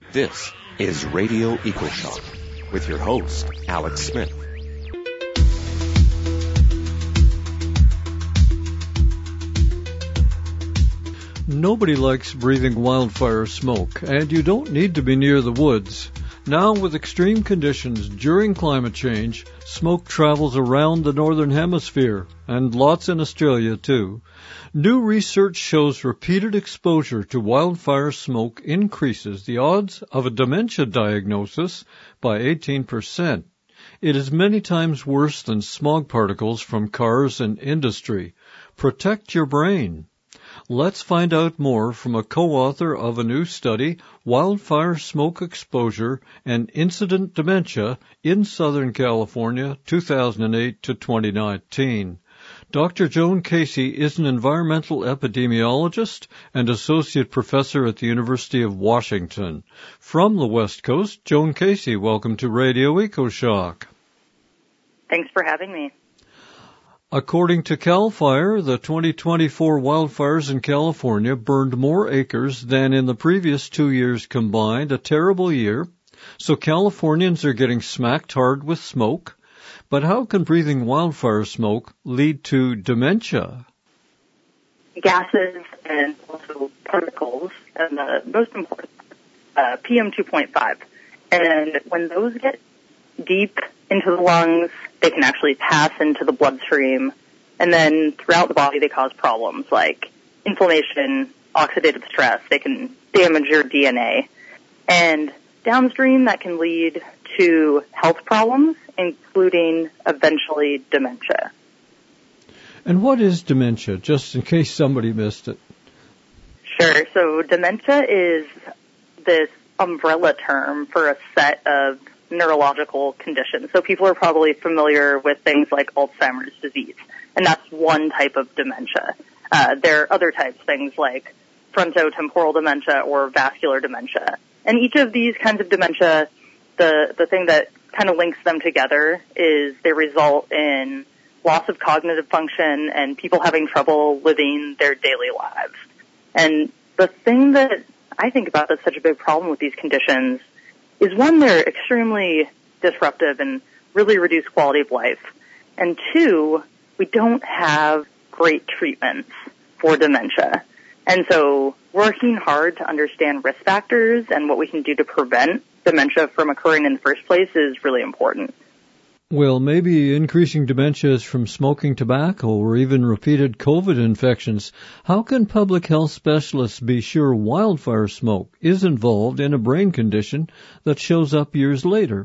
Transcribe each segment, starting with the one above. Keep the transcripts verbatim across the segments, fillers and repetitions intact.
This is Radio EcoShock with your host, Alex Smith. Nobody likes breathing wildfire smoke, and you don't need to be near the woods. Now, with extreme conditions during climate change, smoke travels around the northern hemisphere, and lots in Australia too. New research shows repeated exposure to wildfire smoke increases the odds of a dementia diagnosis by eighteen percent. It is many times worse than smog particles from cars and industry. Protect your brain. Let's find out more from a co-author of a new study, Wildfire Smoke Exposure and Incident Dementia in Southern California, two thousand eight to twenty nineteen. Doctor Joan Casey is an environmental epidemiologist and associate professor at the University of Washington. From the West Coast, Joan Casey, welcome to Radio EcoShock. Thanks for having me. According to CAL FIRE, the twenty twenty-four wildfires in California burned more acres than in the previous two years combined, a terrible year. So Californians are getting smacked hard with smoke. But how can breathing wildfire smoke lead to dementia? Gases and also particles, and the most important, uh, P M two point five. And when those get deep into the lungs, they can actually pass into the bloodstream, and then throughout the body they cause problems like inflammation, oxidative stress. They can damage your D N A. And downstream that can lead to health problems, including eventually dementia. And what is dementia, just in case somebody missed it? Sure. So dementia is this umbrella term for a set of neurological conditions. So people are probably familiar with things like Alzheimer's disease, and that's one type of dementia. Uh, there are other types, things like frontotemporal dementia or vascular dementia. And each of these kinds of dementia, the, the thing that kind of links them together is they result in loss of cognitive function and people having trouble living their daily lives. And the thing that I think about that's such a big problem with these conditions is, one, they're extremely disruptive and really reduce quality of life. And two, we don't have great treatments for dementia. And so working hard to understand risk factors and what we can do to prevent dementia from occurring in the first place is really important. Well, maybe increasing dementia is from smoking tobacco or even repeated COVID infections. How can public health specialists be sure wildfire smoke is involved in a brain condition that shows up years later?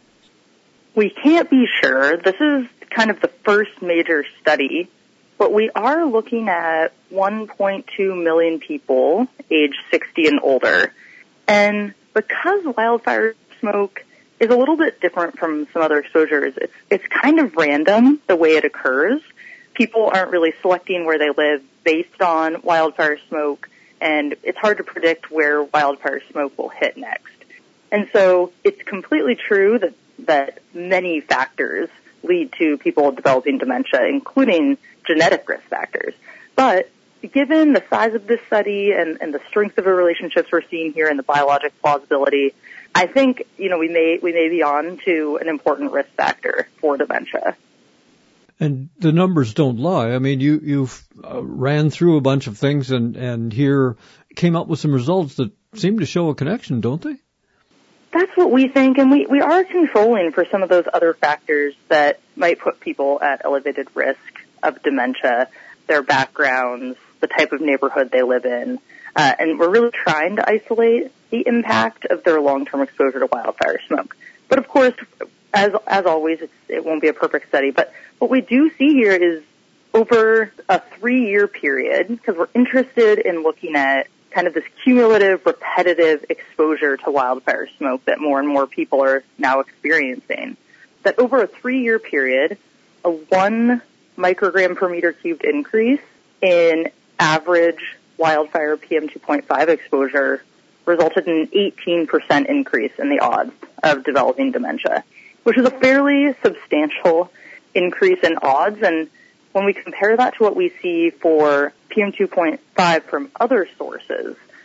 We can't be sure. This is kind of the first major study, but we are looking at one point two million people age sixty and older. And because wildfire smoke is a little bit different from some other exposures, it's it's kind of random the way it occurs. People aren't really selecting where they live based on wildfire smoke, and it's hard to predict where wildfire smoke will hit next. And so it's completely true that, that many factors lead to people developing dementia, including genetic risk factors. But given the size of this study and, and the strength of the relationships we're seeing here and the biologic plausibility, I think, you know, we may we may be on to an important risk factor for dementia. And the numbers don't lie. I mean, you you've uh, ran through a bunch of things and and here came up with some results that seem to show a connection, don't they? That's what we think, and we, we are controlling for some of those other factors that might put people at elevated risk of dementia, their backgrounds, the type of neighborhood they live in. Uh, and we're really trying to isolate the impact of their long-term exposure to wildfire smoke. But of course, as as always, it's, it won't be a perfect study. But what we do see here is over a three-year period, because we're interested in looking at kind of this cumulative, repetitive exposure to wildfire smoke that more and more people are now experiencing, that over a three-year period, a one microgram per meter cubed increase in average wildfire P M two point five exposure resulted in an eighteen percent increase in the odds of developing dementia, which is a fairly substantial increase in odds. And when we compare that to what we see for P M two point five from other sources,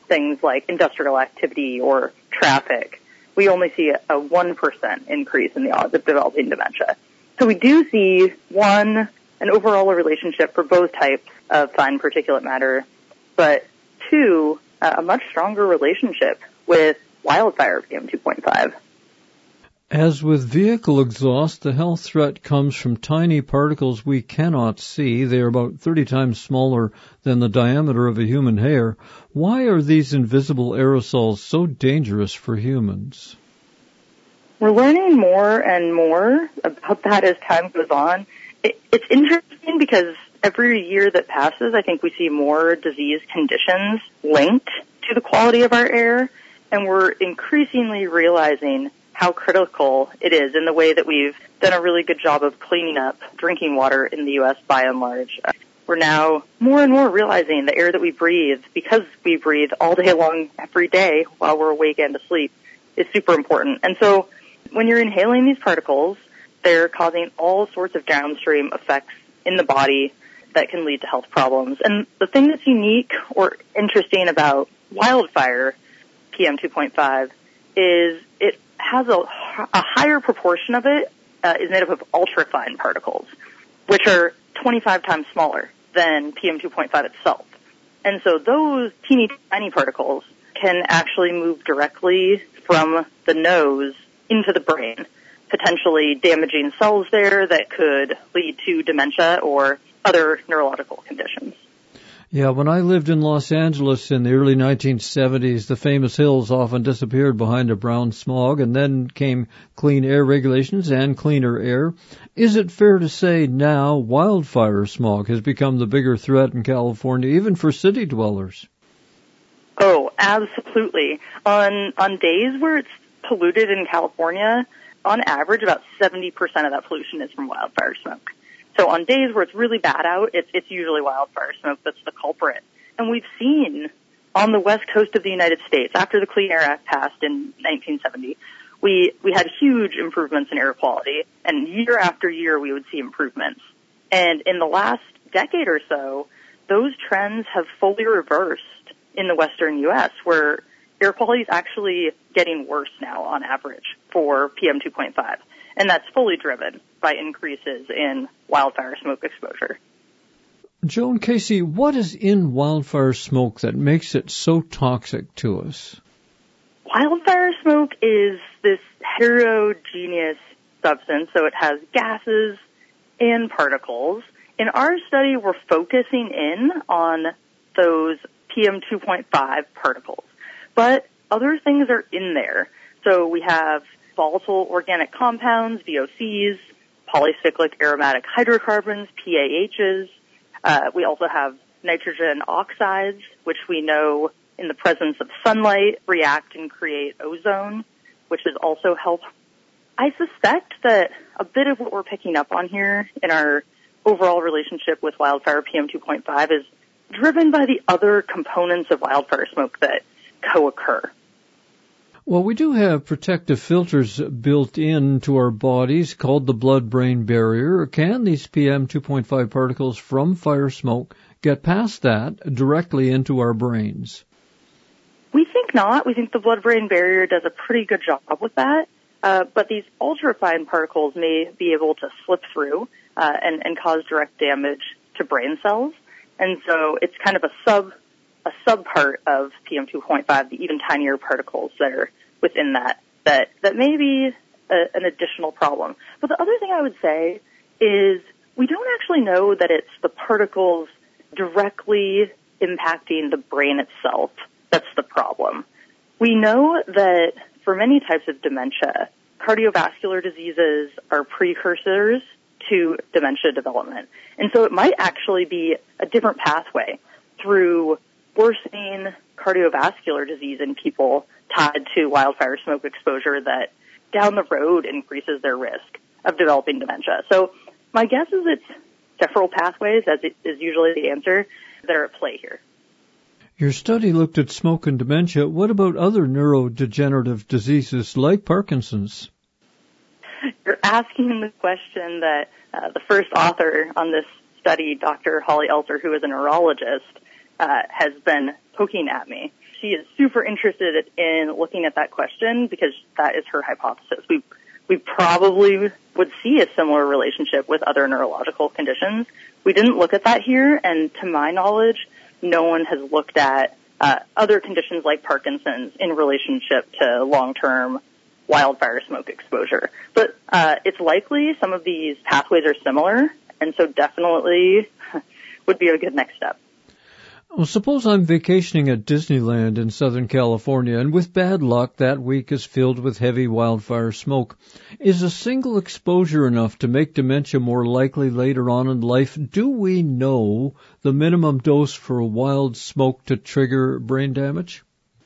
things like industrial activity or traffic, we only see a one percent increase in the odds of developing dementia. So we do see, one, an overall relationship for both types of fine particulate matter, but two, a much stronger relationship with wildfire P M two point five. As with vehicle exhaust, the health threat comes from tiny particles we cannot see. They are about thirty times smaller than the diameter of a human hair. Why are these invisible aerosols so dangerous for humans? We're learning more and more about that as time goes on. It, it's interesting because every year that passes, I think we see more disease conditions linked to the quality of our air, and we're increasingly realizing how critical it is in the way that we've done a really good job of cleaning up drinking water in the U S by and large. We're now more and more realizing the air that we breathe, because we breathe all day long every day while we're awake and asleep, is super important. And so when you're inhaling these particles, they're causing all sorts of downstream effects in the body that can lead to health problems. And the thing that's unique or interesting about wildfire P M two point five is it has a, a higher proportion of it uh, is made up of ultrafine particles, which are twenty-five times smaller than P M two point five itself. And so those teeny tiny particles can actually move directly from the nose into the brain, potentially damaging cells there that could lead to dementia or other neurological conditions. Yeah, when I lived in Los Angeles in the early nineteen seventies, the famous hills often disappeared behind a brown smog, and then came clean air regulations and cleaner air. Is it fair to say now wildfire smog has become the bigger threat in California, even for city dwellers? Oh, absolutely. On on days where it's polluted in California, on average, about seventy percent of that pollution is from wildfire smoke. So on days where it's really bad out, it's, it's usually wildfire smoke that's the culprit. And we've seen on the west coast of the United States, after the Clean Air Act passed in nineteen seventy, we, we had huge improvements in air quality, and year after year we would see improvements. And in the last decade or so, those trends have fully reversed in the western U S, where air quality is actually getting worse now on average for P M two point five. And that's fully driven by increases in wildfire smoke exposure. Joan Casey, what is in wildfire smoke that makes it so toxic to us? Wildfire smoke is this heterogeneous substance, so it has gases and particles. In our study, we're focusing in on those P M two point five particles, but other things are in there. So we have volatile organic compounds, V O Cs, polycyclic aromatic hydrocarbons, P A Hs. Uh, we also have nitrogen oxides, which we know in the presence of sunlight react and create ozone, which is also health. I suspect that a bit of what we're picking up on here in our overall relationship with wildfire P M two point five is driven by the other components of wildfire smoke that co-occur. Well, we do have protective filters built into our bodies called the blood-brain barrier. Can these P M two point five particles from fire smoke get past that directly into our brains? We think not. We think the blood-brain barrier does a pretty good job with that. Uh, but these ultrafine particles may be able to slip through uh, and, and cause direct damage to brain cells. And so it's kind of a sub a subpart of P M two point five, the even tinier particles that are within that, that, that may be a, an additional problem. But the other thing I would say is we don't actually know that it's the particles directly impacting the brain itself that's the problem. We know that for many types of dementia, cardiovascular diseases are precursors to dementia development. And so it might actually be a different pathway through worsening cardiovascular disease in people tied to wildfire smoke exposure that down the road increases their risk of developing dementia. So my guess is it's several pathways, as it is usually the answer, that are at play here. Your study looked at smoke and dementia. What about other neurodegenerative diseases like Parkinson's? You're asking the question that uh, the first author on this study, Doctor Holly Elter, who is a neurologist, uh, has been poking at me. she is super interested in looking at that question because that is her hypothesis. We we probably would see a similar relationship with other neurological conditions. We didn't look at that here, and to my knowledge, no one has looked at uh, other conditions like Parkinson's in relationship to long-term wildfire smoke exposure. But uh, it's likely some of these pathways are similar, and so definitely would be a good next step. Well, suppose I'm vacationing at Disneyland in Southern California, and with bad luck, that week is filled with heavy wildfire smoke. Is a single exposure enough to make dementia more likely later on in life? Do we know the minimum dose for wild smoke to trigger brain damage?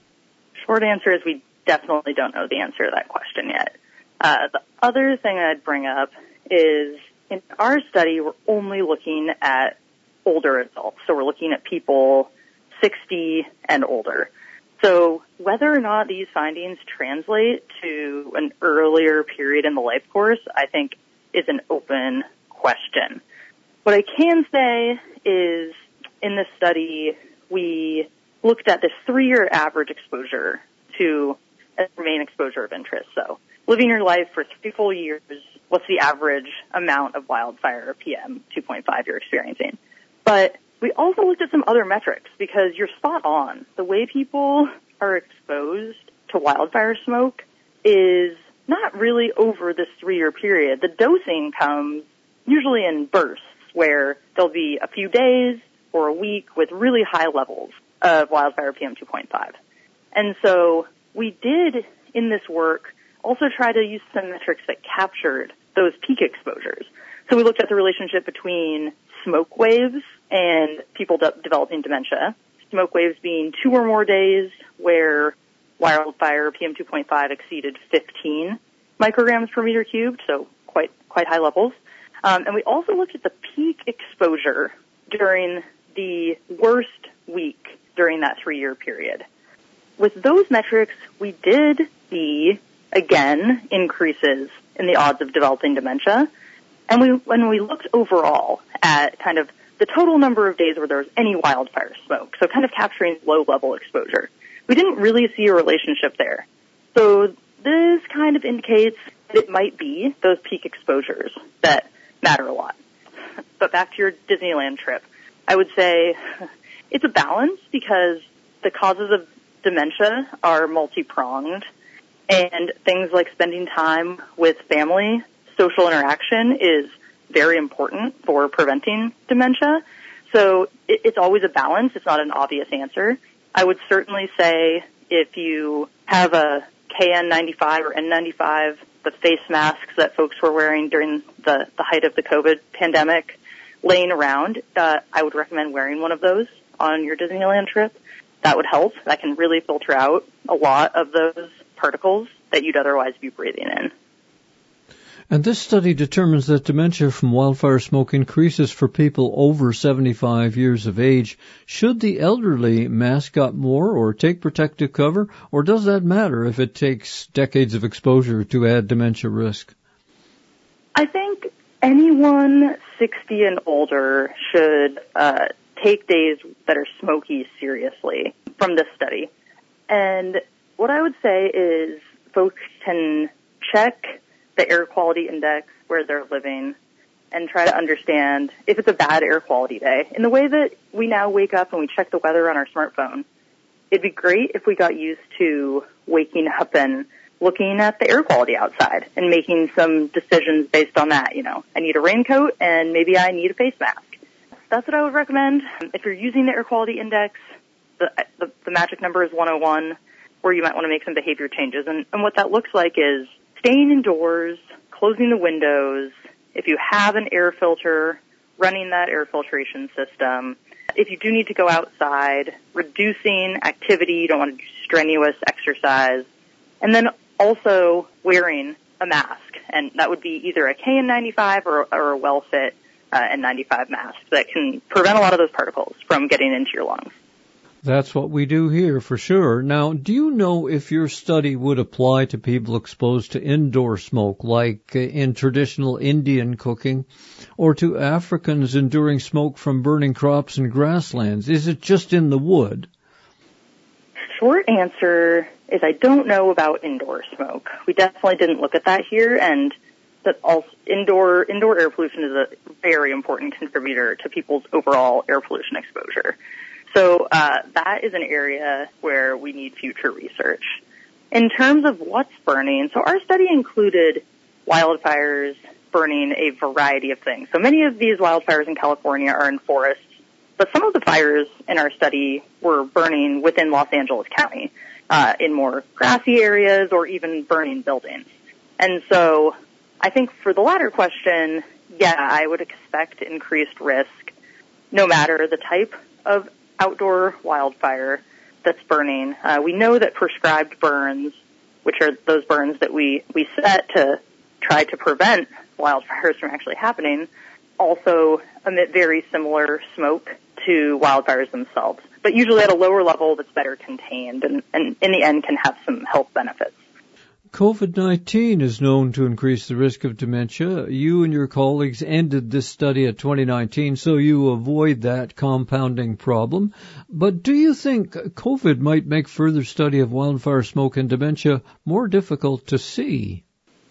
Short answer is we definitely don't know the answer to that question yet. Uh, the other thing I'd bring up is in our study, we're only looking at older adults. So we're looking at people sixty and older. So whether or not these findings translate to an earlier period in the life course, I think is an open question. What I can say is in this study, we looked at the three-year average exposure to a main exposure of interest. So living your life for three full years, what's the average amount of wildfire P M two point five you're experiencing? But we also looked at some other metrics because you're spot on. The way people are exposed to wildfire smoke is not really over this three-year period. The dosing comes usually in bursts where there'll be a few days or a week with really high levels of wildfire P M two point five. And so we did in this work also try to use some metrics that captured those peak exposures. So we looked at the relationship between smoke waves and people de- developing dementia. Smoke waves being two or more days where wildfire P M two point five exceeded fifteen micrograms per meter cubed, so quite quite high levels. Um, and we also looked at the peak exposure during the worst week during that three-year period. With those metrics, we did see, again, increases in the odds of developing dementia. And we, when we looked overall at kind of the total number of days where there was any wildfire smoke, so kind of capturing low-level exposure, we didn't really see a relationship there. So this kind of indicates that it might be those peak exposures that matter a lot. But back to your Disneyland trip, I would say it's a balance because the causes of dementia are multi-pronged, and things like spending time with family, social interaction is very important for preventing dementia. So it, it's always a balance. It's not an obvious answer. I would certainly say if you have a K N ninety-five or N ninety-five, the face masks that folks were wearing during the, the height of the COVID pandemic laying around, uh, I would recommend wearing one of those on your Disneyland trip. That would help. That can really filter out a lot of those particles that you'd otherwise be breathing in. And this study determines that dementia from wildfire smoke increases for people over seventy-five years of age. Should the elderly mask up more or take protective cover, or does that matter if it takes decades of exposure to add dementia risk? I think anyone sixty and older should uh, take days that are smoky seriously from this study. And what I would say is folks can check the air quality index where they're living and try to understand if it's a bad air quality day. In the way that we now wake up and we check the weather on our smartphone, it'd be great if we got used to waking up and looking at the air quality outside and making some decisions based on that. You know, I need a raincoat and maybe I need a face mask. That's what I would recommend. If you're using the air quality index, the, the, the magic number is one oh one, where you might want to make some behavior changes. And, and what that looks like is staying indoors, closing the windows. If you have an air filter, running that air filtration system. If you do need to go outside, reducing activity. You don't want to do strenuous exercise. And then also wearing a mask. And that would be either a K N ninety-five or, or a well-fit uh, N ninety-five mask that can prevent a lot of those particles from getting into your lungs. That's what we do here for sure. Now, do you know if your study would apply to people exposed to indoor smoke, like in traditional Indian cooking, or to Africans enduring smoke from burning crops and grasslands? Is it just in the wood? short answer is I don't know about indoor smoke. We definitely didn't look at that here, and that also indoor indoor air pollution is a very important contributor to people's overall air pollution exposure. So uh, that is an area where we need future research. In terms of what's burning, so our study included wildfires burning a variety of things. So many of these wildfires in California are in forests, but some of the fires in our study were burning within Los Angeles County, uh, in more grassy areas or even burning buildings. And so I think for the latter question, yeah, I would expect increased risk no matter the type of outdoor wildfire that's burning. Uh, we know that prescribed burns, which are those burns that we, we set to try to prevent wildfires from actually happening, also emit very similar smoke to wildfires themselves, but usually at a lower level that's better contained and, and in the end can have some health benefits. COVID nineteen is known to increase the risk of dementia. You and your colleagues ended this study at twenty nineteen, so you avoid that compounding problem. But do you think COVID might make further study of wildfire smoke and dementia more difficult to see?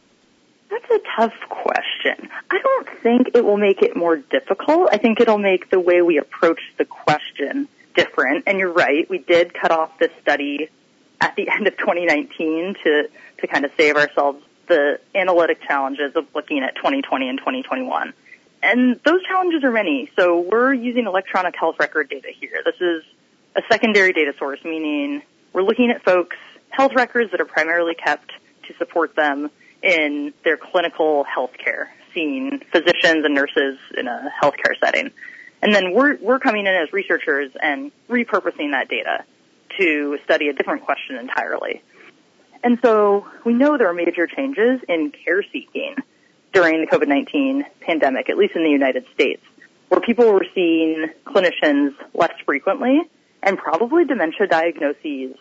That's a tough question. I don't think it will make it more difficult. I think it'll make the way we approach the question different. And you're right, we did cut off this study at the end of twenty nineteen to, to kind of save ourselves the analytic challenges of looking at twenty twenty and twenty twenty-one. And those challenges are many. So we're using electronic health record data here. This is a secondary data source, meaning we're looking at folks' health records that are primarily kept to support them in their clinical health care, seeing physicians and nurses in a healthcare setting. And then we're, we're coming in as researchers and repurposing that data to study a different question entirely. And so we know there are major changes in care seeking during the COVID nineteen pandemic, at least in the United States, where people were seeing clinicians less frequently and probably dementia diagnoses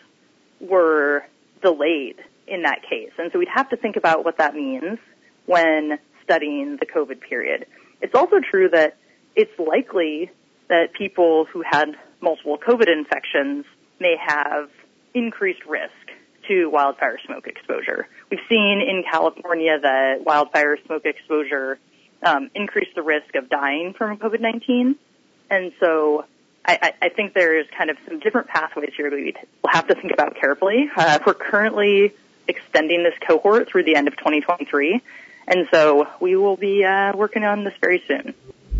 were delayed in that case. And so we'd have to think about what that means when studying the COVID period. It's also true that it's likely that people who had multiple COVID infections may have increased risk to wildfire smoke exposure. We've seen in California that wildfire smoke exposure um, increased the risk of dying from COVID nineteen. And so I, I think there's kind of some different pathways here that we'll have to think about carefully. Uh, we're currently extending this cohort through the end of twenty twenty-three, and so we will be uh, working on this very soon.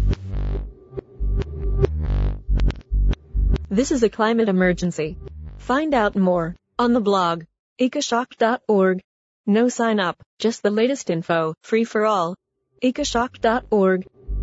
This is a climate emergency. Find out more on the blog, ecoshock dot org. No sign up, just the latest info, free for all. ecoshock dot org.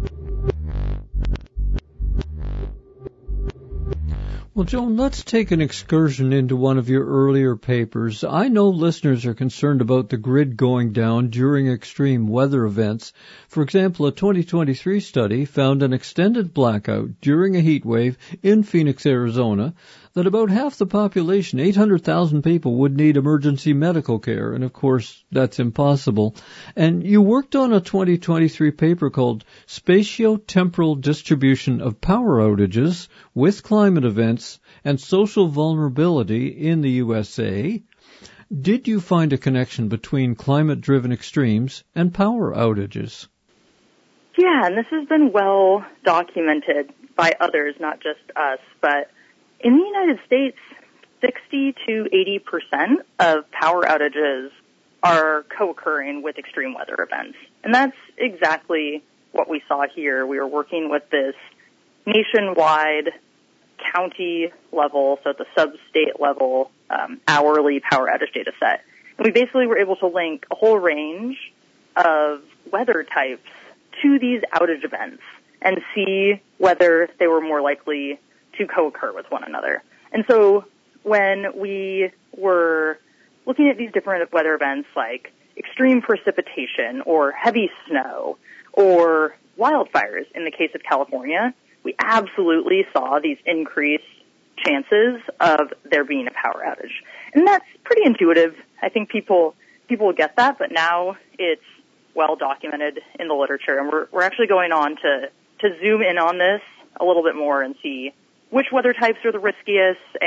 Well, Joan, let's take an excursion into one of your earlier papers. I know listeners are concerned about the grid going down during extreme weather events. For example, a twenty twenty-three study found an extended blackout during a heat wave in Phoenix, Arizona, that about half the population, eight hundred thousand people, would need emergency medical care. And, of course, that's impossible. And you worked on a twenty twenty-three paper called Spatiotemporal Distribution of Power Outages with Climate Events and Social Vulnerability in the U S A. Did you find a connection between climate-driven extremes and power outages? Yeah, and this has been well documented by others, not just us, but in the United States, sixty to eighty percent of power outages are co-occurring with extreme weather events. And that's exactly what we saw here. We were working with this nationwide county level, so at the sub-state level, um, hourly power outage data set. And we basically were able to link a whole range of weather types to these outage events and see whether they were more likely to co-occur with one another. And so when we were looking at these different weather events like extreme precipitation or heavy snow or wildfires in the case of California, we absolutely saw these increased chances of there being a power outage. And that's pretty intuitive. I think people people will get that, but now it's well documented in the literature. And we're, we're actually going on to, to zoom in on this a little bit more and see which weather types are the riskiest and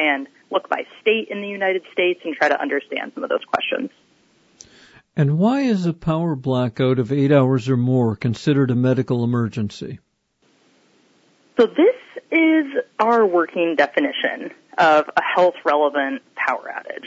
look by state in the United States and try to understand some of those questions. And why is a power blackout of eight hours or more considered a medical emergency? So this is our working definition of a health-relevant power outage.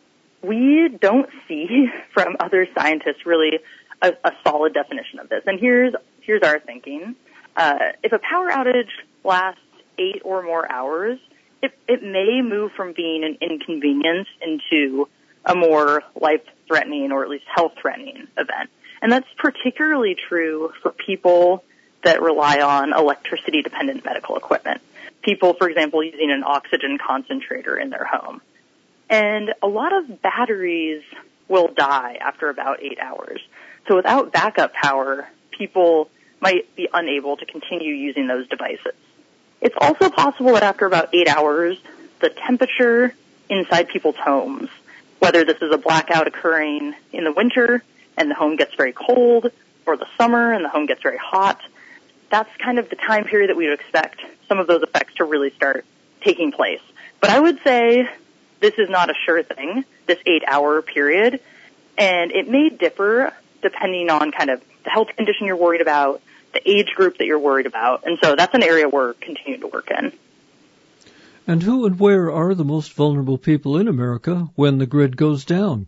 We don't see from other scientists really a, a solid definition of this. And here's here's our thinking. Uh, if a power outage lasts eight or more hours, it, it may move from being an inconvenience into a more life-threatening or at least health-threatening event. And that's particularly true for people that rely on electricity-dependent medical equipment. People, for example, using an oxygen concentrator in their home. And a lot of batteries will die after about eight hours. So without backup power, people might be unable to continue using those devices. It's also possible that after about eight hours, the temperature inside people's homes, whether this is a blackout occurring in the winter and the home gets very cold, or the summer and the home gets very hot, that's kind of the time period that we would expect some of those effects to really start taking place. But I would say this is not a sure thing, this eight-hour period, and it may differ depending on kind of the health condition you're worried about, the age group that you're worried about, and so that's an area we're continuing to work in. And who and where are the most vulnerable people in America when the grid goes down?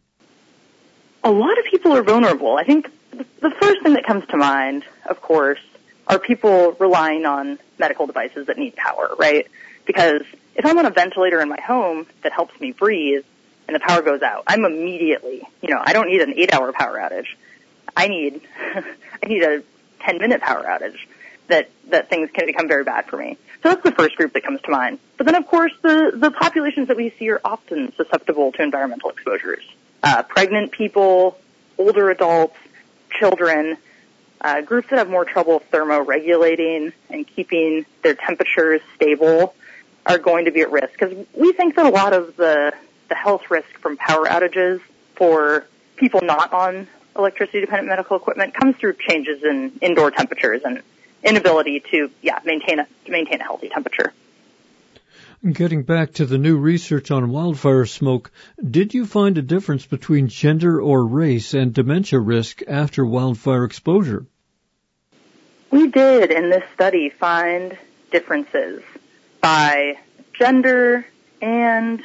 A lot of people are vulnerable. I think the first thing that comes to mind, of course, are people relying on medical devices that need power, right? Because if I'm on a ventilator in my home that helps me breathe and the power goes out, I'm immediately, you know, I don't need an eight-hour power outage. I need, I need a ten-minute power outage that, that things can become very bad for me. So that's the first group that comes to mind. But then, of course, the, the populations that we see are often susceptible to environmental exposures. Uh, pregnant people, older adults, children, uh, groups that have more trouble thermoregulating and keeping their temperatures stable are going to be at risk. Because we think that a lot of the, the health risk from power outages for people not on electricity-dependent medical equipment comes through changes in indoor temperatures and inability to, yeah, maintain a, to maintain a healthy temperature. Getting back to the new research on wildfire smoke, did you find a difference between gender or race and dementia risk after wildfire exposure? We did, in this study, find differences by gender and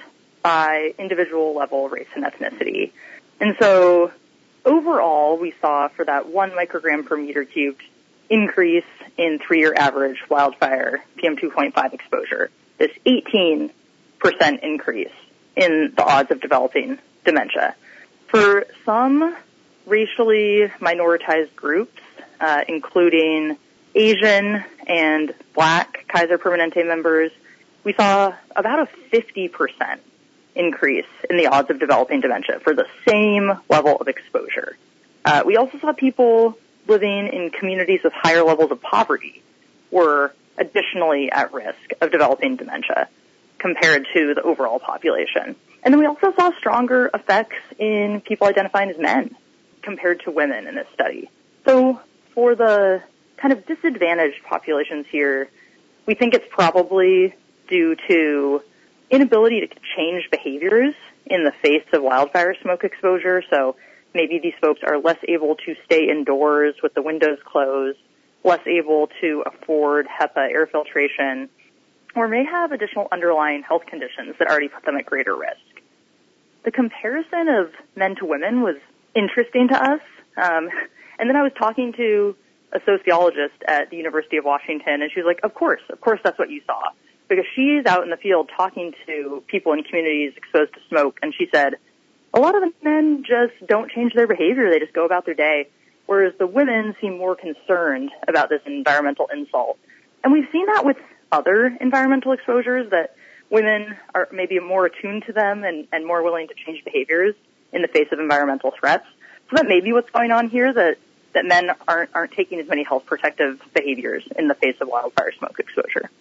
by individual level race and ethnicity. And so overall, we saw for that one microgram per meter cubed increase in three-year average wildfire P M two point five exposure, this eighteen percent increase in the odds of developing dementia. For some racially minoritized groups, uh, including Asian and Black Kaiser Permanente members, we saw about a fifty percent increase in the odds of developing dementia for the same level of exposure. Uh, we also saw people living in communities with higher levels of poverty were additionally at risk of developing dementia compared to the overall population. And then we also saw stronger effects in people identifying as men compared to women in this study. So for the kind of disadvantaged populations here, we think it's probably due to inability to change behaviors in the face of wildfire smoke exposure. So maybe these folks are less able to stay indoors with the windows closed, less able to afford HEPA air filtration, or may have additional underlying health conditions that already put them at greater risk. The comparison of men to women was interesting to us. Um, and then I was talking to a sociologist at the University of Washington, and she was like, of course, of course that's what you saw. Because she's out in the field talking to people in communities exposed to smoke, and she said, a lot of the men just don't change their behavior. They just go about their day, whereas the women seem more concerned about this environmental insult. And we've seen that with other environmental exposures, that women are maybe more attuned to them and, and more willing to change behaviors in the face of environmental threats. So that may be what's going on here, that, that men aren't, aren't taking as many health protective behaviors in the face of wildfire smoke exposure.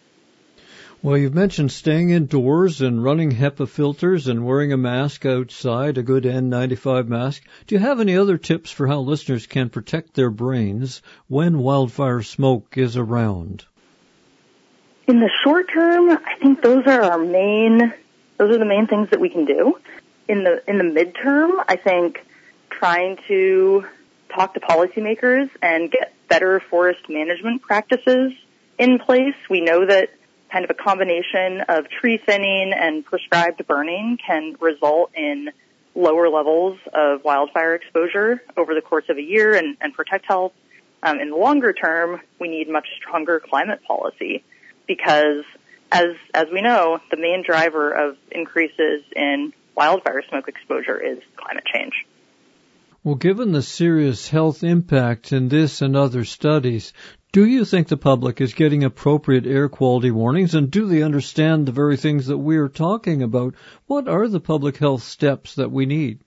Well, you've mentioned staying indoors and running HEPA filters and wearing a mask outside, a good N ninety-five mask. Do you have any other tips for how listeners can protect their brains when wildfire smoke is around? In the short term, I think those are our main Those are the main things that we can do. In the in the midterm, I think trying to talk to policymakers and get better forest management practices in place. We know that kind of a combination of tree thinning and prescribed burning can result in lower levels of wildfire exposure over the course of a year and, and protect health. Um, in the longer term, we need much stronger climate policy because, as as we know, the main driver of increases in wildfire smoke exposure is climate change. Well, given the serious health impact in this and other studies, do you think the public is getting appropriate air quality warnings, and do they understand the very things that we're talking about? What are the public health steps that we need?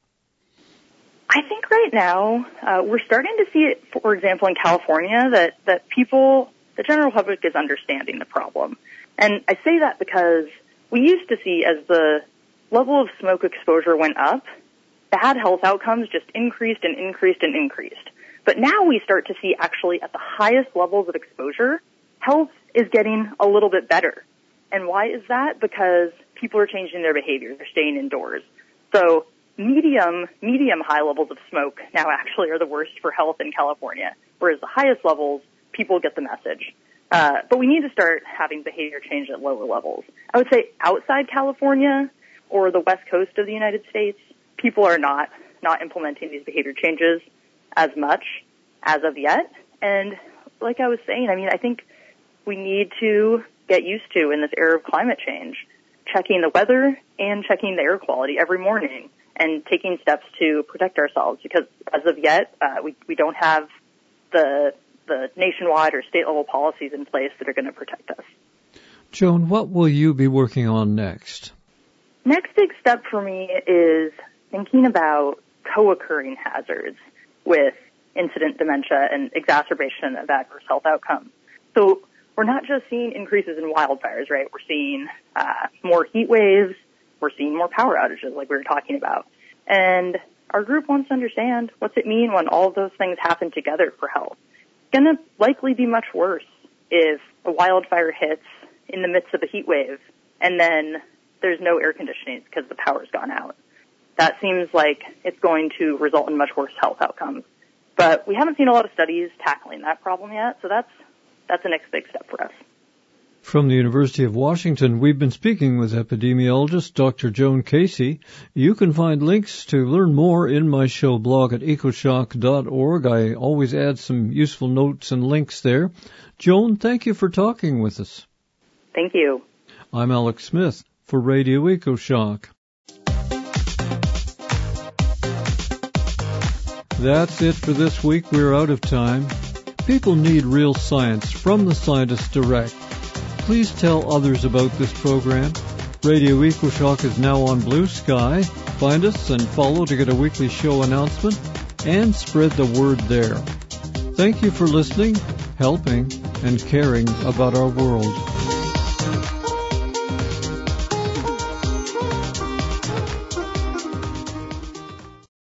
I think right now uh, we're starting to see it, for example, in California, that, that people, the general public is understanding the problem. And I say that because we used to see as the level of smoke exposure went up, bad health outcomes just increased and increased and increased. But now we start to see actually at the highest levels of exposure, health is getting a little bit better. And why is that? Because people are changing their behavior. They're staying indoors. So medium, medium high levels of smoke now actually are the worst for health in California, whereas the highest levels, people get the message. Uh, but we need to start having behavior change at lower levels. I would say outside California or the west coast of the United States, people are not, not implementing these behavior changes as much as of yet. And like I was saying, I mean, I think we need to get used to in this era of climate change, checking the weather and checking the air quality every morning and taking steps to protect ourselves because as of yet, uh, we, we don't have the, the nationwide or state level policies in place that are going to protect us. Joan, what will you be working on next? Next big step for me is thinking about co-occurring hazards with incident dementia and exacerbation of adverse health outcomes. So we're not just seeing increases in wildfires, right? We're seeing uh, more heat waves. We're seeing more power outages like we were talking about. And our group wants to understand what's it mean when all of those things happen together for health. It's going to likely be much worse if a wildfire hits in the midst of a heat wave and then there's no air conditioning because the power's gone out. That seems like it's going to result in much worse health outcomes. But we haven't seen a lot of studies tackling that problem yet, so that's that's the next big step for us. From the University of Washington, we've been speaking with epidemiologist Doctor Joan Casey. You can find links to learn more in my show blog at ecoshock dot org. I always add some useful notes and links there. Joan, thank you for talking with us. Thank you. I'm Alex Smith for Radio EcoShock. That's it for this week. We're out of time. People need real science from the scientists direct. Please tell others about this program. Radio EcoShock is now on Blue Sky. Find us and follow to get a weekly show announcement and spread the word there. Thank you for listening, helping, and caring about our world.